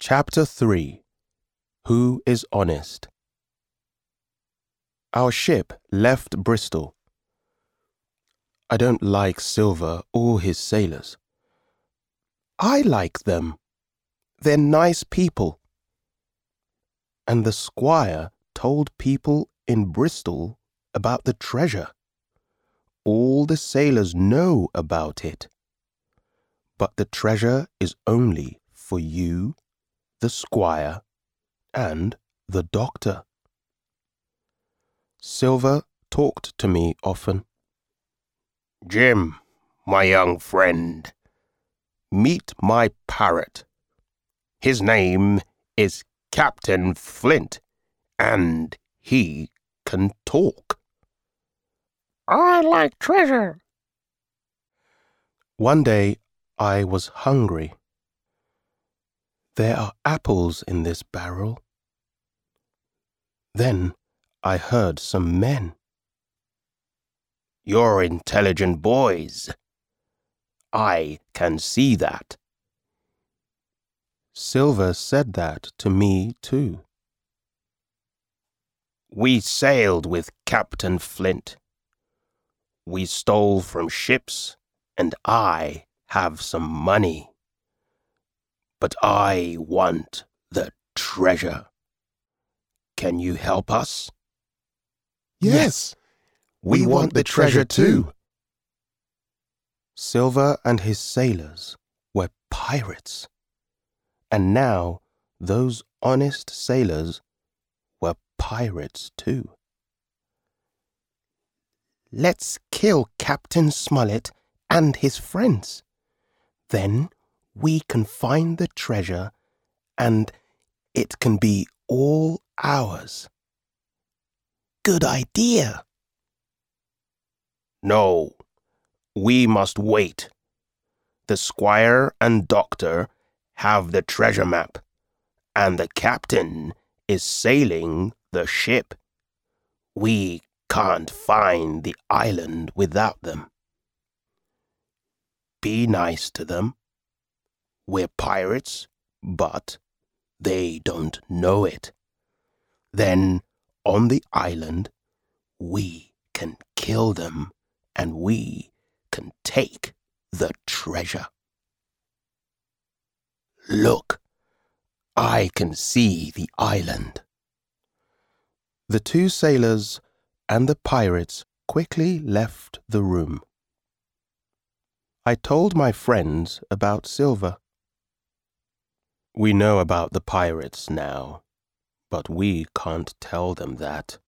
Chapter 3. Who is Honest? Our ship left Bristol. I don't like Silver or his sailors. I like them. They're nice people. And the squire told people in Bristol about the treasure. All the sailors know about it. But the treasure is only for you, the squire, and the doctor. Silver talked to me often. Jim, my young friend, meet my parrot. His name is Captain Flint, and he can talk. I like treasure. One day I was hungry. There are apples in this barrel. Then I heard some men. You're intelligent boys. I can see that. Silver said that to me too. We sailed with Captain Flint. We stole from ships, and I have some money. But I want the treasure. Can you help us? Yes, we want the treasure too. Silver and his sailors were pirates. And now those honest sailors were pirates too. Let's kill Captain Smollett and his friends. Then we can find the treasure and it can be all ours. Good idea. No, we must wait. The squire and doctor have the treasure map, and the captain is sailing the ship. We can't find the island without them. Be nice to them. We're pirates, but they don't know it. Then, on the island, we can kill them, and we can take the treasure. Look, I can see the island. The two sailors and the pirates quickly left the room. I told my friends about Silver. We know about the pirates now, but we can't tell them that.